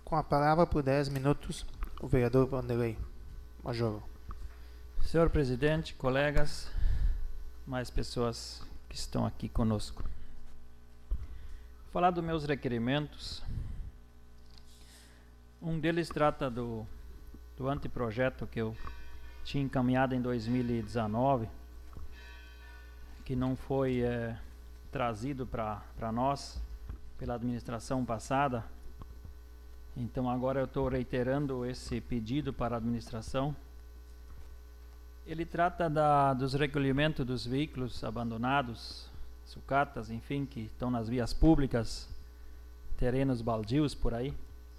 Com a palavra por 10 minutos, o vereador Vanderlei Majoro. Senhor presidente, colegas, mais pessoas que estão aqui conosco. Vou falar dos meus requerimentos. Um deles trata do anteprojeto que eu tinha encaminhado em 2019, que não foi trazido para nós pela administração passada. Então agora eu estou reiterando esse pedido para a administração. Ele trata dos recolhimentos dos veículos abandonados, sucatas, enfim, que estão nas vias públicas, terrenos baldios por aí.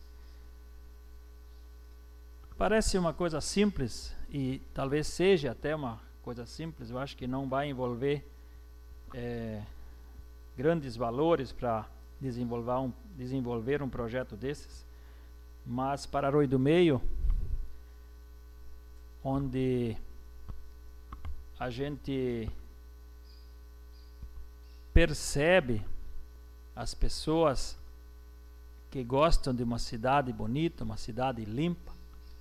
Parece uma coisa simples, e talvez seja até uma coisa simples. Eu acho que não vai envolver grandes valores para desenvolver um projeto desses, mas para Arroio do Meio, onde a gente percebe as pessoas que gostam de uma cidade bonita, uma cidade limpa,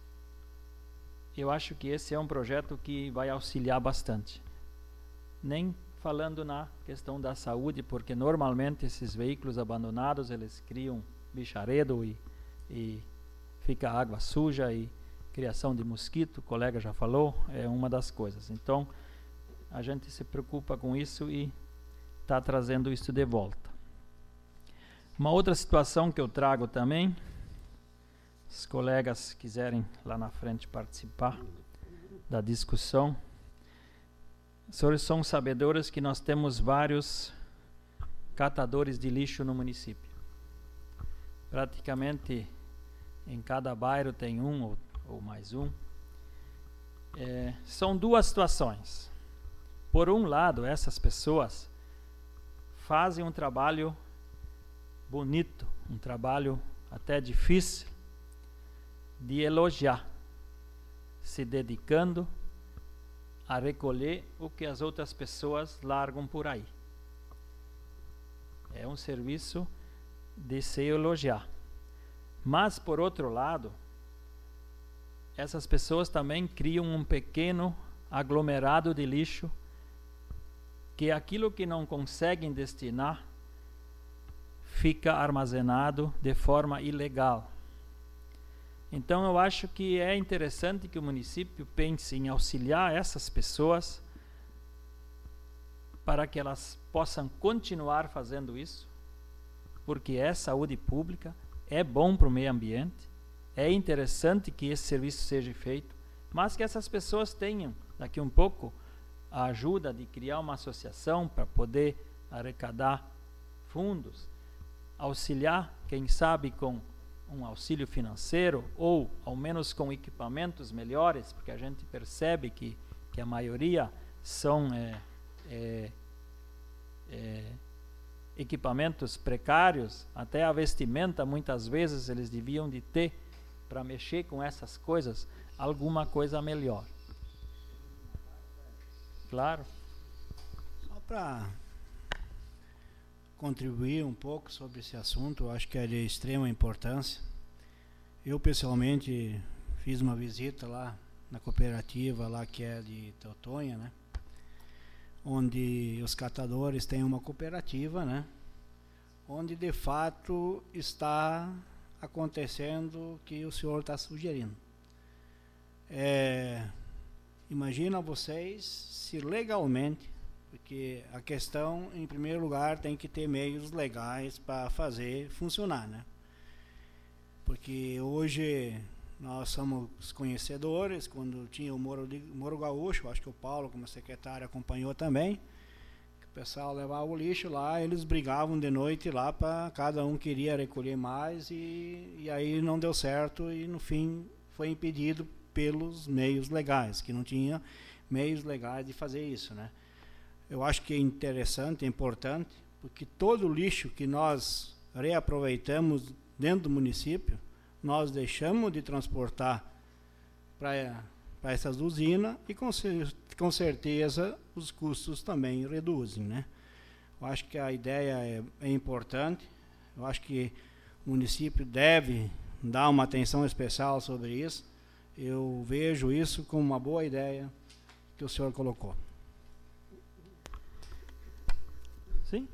eu acho que esse é um projeto que vai auxiliar bastante. Nem falando na questão da saúde, porque normalmente esses veículos abandonados, eles criam bicharedo e fica água suja e criação de mosquito, o colega já falou, é uma das coisas. Então, a gente se preocupa com isso e está trazendo isso de volta. Uma outra situação que eu trago também, os colegas quiserem lá na frente participar da discussão, os senhores são sabedores que nós temos vários catadores de lixo no município. Praticamente em cada bairro tem um ou mais um. São duas situações. Por um lado, essas pessoas fazem um trabalho bonito, um trabalho até difícil de elogiar, se dedicando a recolher o que as outras pessoas largam por aí. É um serviço de se elogiar. Mas, por outro lado, essas pessoas também criam um pequeno aglomerado de lixo, que aquilo que não conseguem destinar fica armazenado de forma ilegal. Então eu acho que é interessante que o município pense em auxiliar essas pessoas para que elas possam continuar fazendo isso, porque é saúde pública, é bom para o meio ambiente, é interessante que esse serviço seja feito, mas que essas pessoas tenham, daqui um pouco, a ajuda de criar uma associação para poder arrecadar fundos, auxiliar, quem sabe com um auxílio financeiro ou ao menos com equipamentos melhores, porque a gente percebe que a maioria são equipamentos precários, até a vestimenta muitas vezes eles deviam de ter para mexer com essas coisas, alguma coisa melhor. Claro. Só para contribuir um pouco sobre esse assunto, eu acho que é de extrema importância. Eu pessoalmente fiz uma visita lá na cooperativa lá que é de Teotonha, né? Onde os catadores têm uma cooperativa, né? Onde de fato está acontecendo o que o senhor está sugerindo. Imagina vocês se legalmente, porque a questão, em primeiro lugar, tem que ter meios legais para fazer funcionar, né? Porque hoje nós somos conhecedores, quando tinha o Moro Gaúcho, acho que o Paulo, como secretário, acompanhou também, que o pessoal levava o lixo lá, eles brigavam de noite lá, para cada um queria recolher mais, e aí não deu certo, e no fim foi impedido pelos meios legais, que não tinha meios legais de fazer isso, né? Eu acho que é interessante, é importante, porque todo o lixo que nós reaproveitamos dentro do município, nós deixamos de transportar para essas usinas e com certeza os custos também reduzem, né? Eu acho que a ideia é importante, eu acho que o município deve dar uma atenção especial sobre isso. Eu vejo isso como uma boa ideia que o senhor colocou. Sim?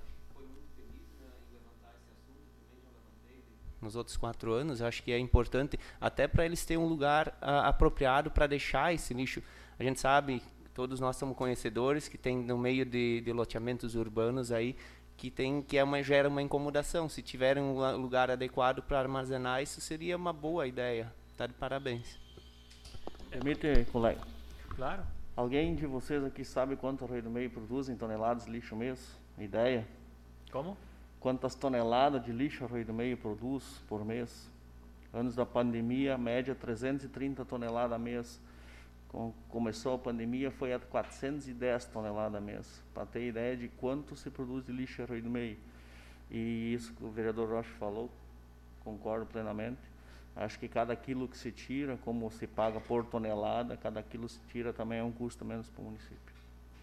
Nos outros 4 anos, eu acho que é importante, até para eles terem um lugar apropriado para deixar esse lixo. A gente sabe, todos nós somos conhecedores, que tem no meio de loteamentos urbanos aí, que gera uma incomodação. Se tiverem um lugar adequado para armazenar, isso seria uma boa ideia. Tá de parabéns. Permite, colega. Claro. Alguém de vocês aqui sabe quanto o Rio do Meio produz em toneladas de lixo mês? Ideia? Como? Quantas toneladas de lixo o Rio do Meio produz por mês? Anos da pandemia, a média 330 toneladas a mês. Começou a pandemia, foi a 410 toneladas a mês. Para ter ideia de quanto se produz de lixo no Rio do Meio. E isso que o vereador Rocha falou, concordo plenamente. Acho que cada quilo que se tira, como se paga por tonelada, cada quilo se tira também é um custo menos para o município.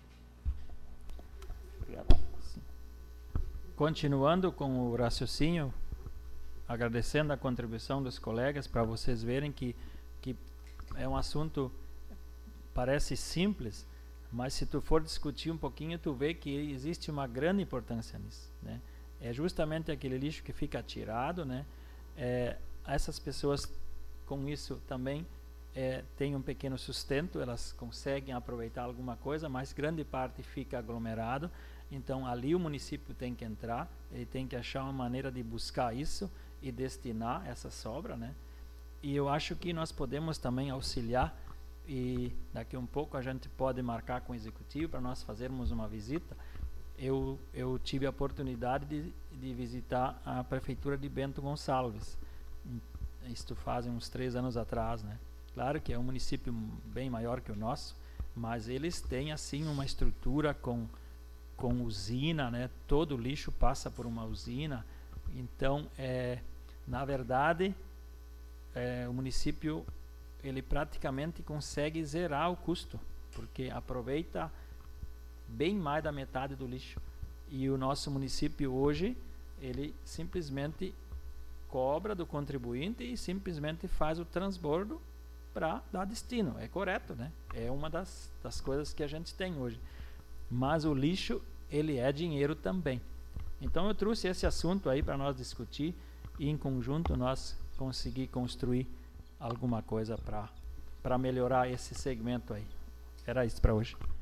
Obrigado. Continuando com o raciocínio, agradecendo a contribuição dos colegas, para vocês verem que é um assunto, parece simples, mas se tu for discutir um pouquinho, tu vê que existe uma grande importância nisso, né? É justamente aquele lixo que fica atirado, né? Essas pessoas com isso também têm um pequeno sustento, elas conseguem aproveitar alguma coisa, mas grande parte fica aglomerado. Então ali o município tem que entrar, ele tem que achar uma maneira de buscar isso e destinar essa sobra, né? E eu acho que nós podemos também auxiliar, e daqui um pouco a gente pode marcar com o executivo para nós fazermos uma visita. Eu tive a oportunidade de visitar a prefeitura de Bento Gonçalves, isto faz uns 3 anos atrás, né? Claro que é um município bem maior que o nosso, mas eles têm assim uma estrutura com usina, né? Todo o lixo passa por uma usina. Então, na verdade, o município ele praticamente consegue zerar o custo, porque aproveita bem mais da metade do lixo. E o nosso município hoje, ele simplesmente cobra do contribuinte e simplesmente faz o transbordo para dar destino. É correto, né? É uma das coisas que a gente tem hoje. Mas o lixo, ele é dinheiro também. Então eu trouxe esse assunto aí para nós discutir e em conjunto nós conseguir construir alguma coisa para melhorar esse segmento aí. Era isso para hoje.